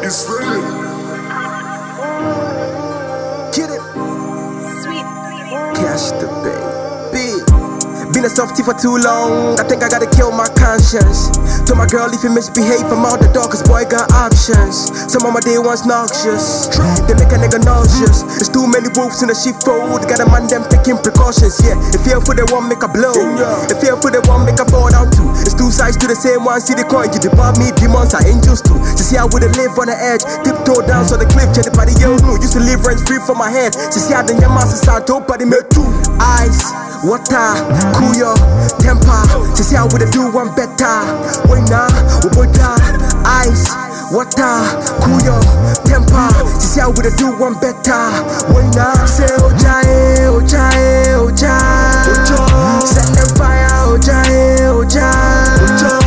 It's real. Get it. Sweet. Cash the baby. Been a softie for too long. I think I gotta kill my conscience. Told my girl if you misbehave, I'm out the door, cause boy got options. Some of my day ones noxious. They make a nigga nauseous. There's too many wolves in the sheep fold. Got a man them taking precautions, yeah. If fearful they won't make a blow. If fearful they won't make a fall down too. It's two sides to the same one. See the coin, you depart me, demons are angels too. To see how we live on the edge. Tiptoe down so the cliff, check the body yo no. Used to live rent free from my head. To see how the young master start dope, body make two. Ice, water, cool your temper. To see how we do one better. Wait now, we boy die. Ice, water, cool your temper. To see how we do one better. Wait now, say ojae, ojae, ojae. Send them fire, ojae, ojae.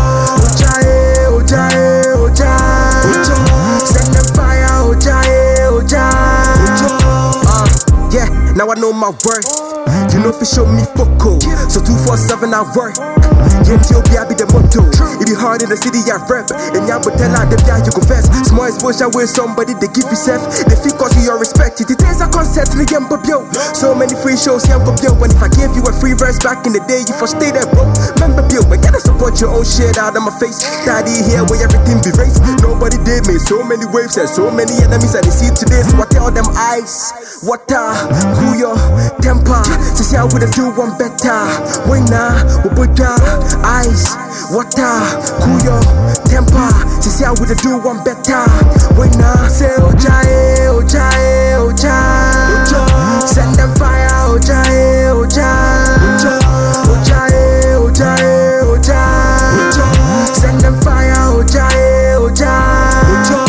Ojae, ojae, ojae. Send them fire, ojae, ojae. Yeah, now I know my worth. You know if you show me foco. So 247 I work. I be the motto. It be hard in the city I rep. And ya but tell her the you confess. Small exposure with somebody they give you self. They feel cause you your respect. It is a concept in the game yo. So many free shows young yo. And if I gave you a free verse back in the day, you for stay there bro. Remember yo, but gotta support your own shit out of my face. Daddy here where everything be raised. Nobody did me. So many waves and so many enemies that they see today. So I tell them ice, water, cool your temper. To see how we do one better. Wait now, we put down ice, water, cool your temper. To see how we do one better. Wait now, say ojae, ojae, ojae. Send them fire, ojae, ojae. Ojae, ojae, ojae. Send them fire, ojae, ojae.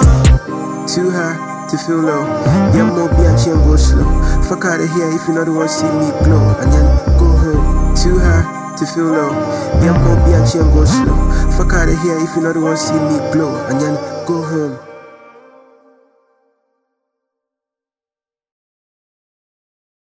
Too high to feel low. Yeah, more be a chain go slow. Fuck out of here if you not the one see me glow. And then go home. Too high to feel low. Yeah, more be a chain go slow. Fuck out of here if you not the one see me glow. And then go home.